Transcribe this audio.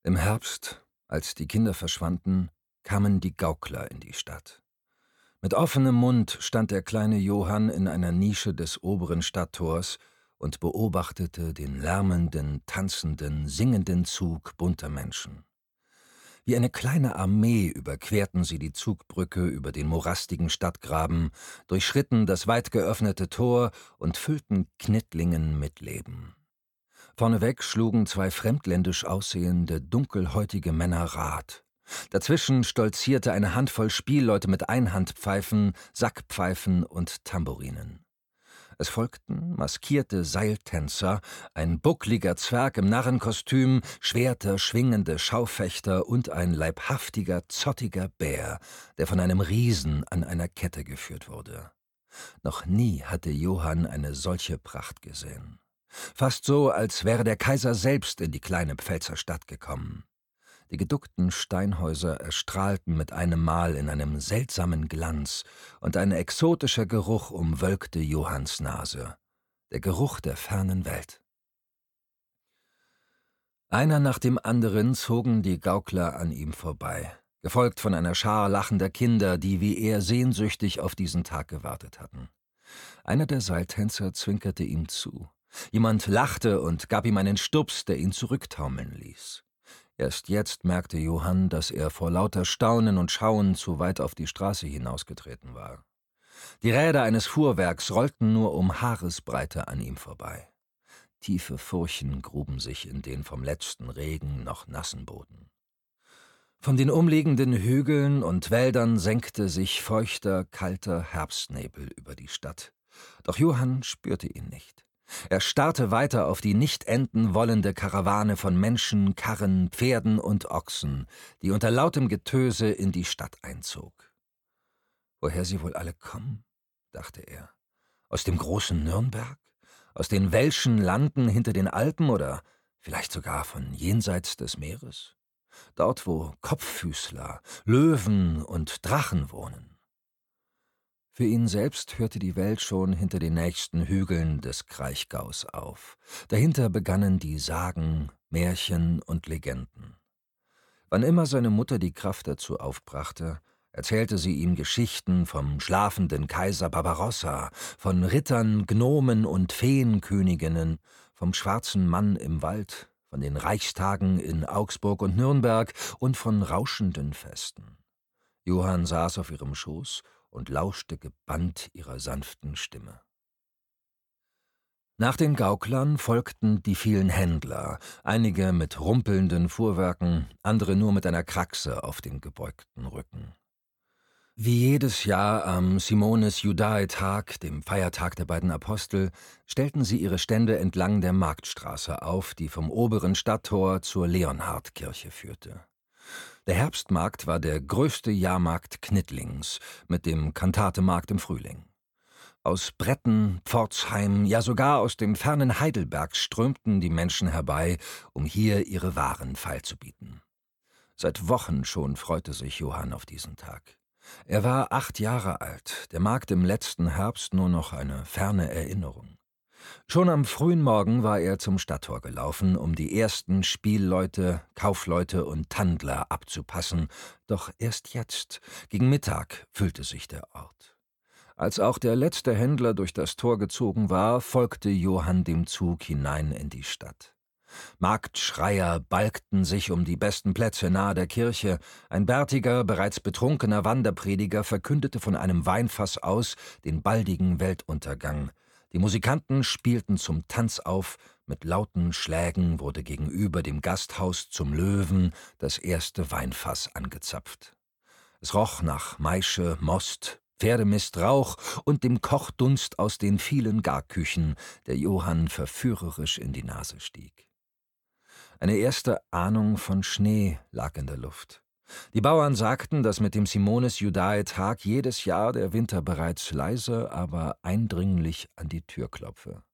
Im Herbst, als die Kinder verschwanden, kamen die Gaukler in die Stadt. Mit offenem Mund stand der kleine Johann in einer Nische des oberen Stadttors und beobachtete den lärmenden, tanzenden, singenden Zug bunter Menschen. Wie eine kleine Armee überquerten sie die Zugbrücke über den morastigen Stadtgraben, durchschritten das weit geöffnete Tor und füllten Knittlingen mit Leben. Vorneweg schlugen zwei fremdländisch aussehende, dunkelhäutige Männer Rad. Dazwischen stolzierte eine Handvoll Spielleute mit Einhandpfeifen, Sackpfeifen und Tambourinen. Es folgten maskierte Seiltänzer, ein buckliger Zwerg im Narrenkostüm, Schwerter schwingende Schaufechter und ein leibhaftiger, zottiger Bär, der von einem Riesen an einer Kette geführt wurde. Noch nie hatte Johann eine solche Pracht gesehen. Fast so, als wäre der Kaiser selbst in die kleine Pfälzer Stadt gekommen. Die geduckten Steinhäuser erstrahlten mit einem Mal in einem seltsamen Glanz, und ein exotischer Geruch umwölkte Johanns Nase. Der Geruch der fernen Welt. Einer nach dem anderen zogen die Gaukler an ihm vorbei, gefolgt von einer Schar lachender Kinder, die wie er sehnsüchtig auf diesen Tag gewartet hatten. Einer der Seiltänzer zwinkerte ihm zu. Jemand lachte und gab ihm einen Stups, der ihn zurücktaumeln ließ. Erst jetzt merkte Johann, dass er vor lauter Staunen und Schauen zu weit auf die Straße hinausgetreten war. Die Räder eines Fuhrwerks rollten nur um Haaresbreite an ihm vorbei. Tiefe Furchen gruben sich in den vom letzten Regen noch nassen Boden. Von den umliegenden Hügeln und Wäldern senkte sich feuchter, kalter Herbstnebel über die Stadt. Doch Johann spürte ihn nicht. Er starrte weiter auf die nicht enden wollende Karawane von Menschen, Karren, Pferden und Ochsen, die unter lautem Getöse in die Stadt einzog. Woher sie wohl alle kommen, dachte er. Aus dem großen Nürnberg? Aus den welschen Landen hinter den Alpen oder vielleicht sogar von jenseits des Meeres? Dort, wo Kopffüßler, Löwen und Drachen wohnen. Für ihn selbst hörte die Welt schon hinter den nächsten Hügeln des Kraichgaus auf. Dahinter begannen die Sagen, Märchen und Legenden. Wann immer seine Mutter die Kraft dazu aufbrachte, erzählte sie ihm Geschichten vom schlafenden Kaiser Barbarossa, von Rittern, Gnomen und Feenköniginnen, vom schwarzen Mann im Wald, von den Reichstagen in Augsburg und Nürnberg und von rauschenden Festen. Johann saß auf ihrem Schoß und lauschte gebannt ihrer sanften Stimme. Nach den Gauklern folgten die vielen Händler, einige mit rumpelnden Fuhrwerken, andere nur mit einer Kraxe auf den gebeugten Rücken. Wie jedes Jahr am Simonis Judae-Tag, dem Feiertag der beiden Apostel, stellten sie ihre Stände entlang der Marktstraße auf, die vom oberen Stadttor zur Leonhardkirche führte. Der Herbstmarkt war der größte Jahrmarkt Knittlings, mit dem Kantatemarkt im Frühling. Aus Bretten, Pforzheim, ja sogar aus dem fernen Heidelberg strömten die Menschen herbei, um hier ihre Waren feilzubieten. Seit Wochen schon freute sich Johann auf diesen Tag. Er war 8 Jahre alt, der Markt im letzten Herbst nur noch eine ferne Erinnerung. Schon am frühen Morgen war er zum Stadttor gelaufen, um die ersten Spielleute, Kaufleute und Tandler abzupassen, doch erst jetzt, gegen Mittag, füllte sich der Ort. Als auch der letzte Händler durch das Tor gezogen war, folgte Johann dem Zug hinein in die Stadt. Marktschreier balgten sich um die besten Plätze nahe der Kirche, ein bärtiger, bereits betrunkener Wanderprediger verkündete von einem Weinfass aus den baldigen Weltuntergang. Die Musikanten spielten zum Tanz auf, mit lauten Schlägen wurde gegenüber dem Gasthaus zum Löwen das erste Weinfass angezapft. Es roch nach Maische, Most, Pferdemist, Rauch und dem Kochdunst aus den vielen Garküchen, der Johann verführerisch in die Nase stieg. Eine erste Ahnung von Schnee lag in der Luft. Die Bauern sagten, dass mit dem Simonis Judae-Tag jedes Jahr der Winter bereits leise, aber eindringlich an die Tür klopfe.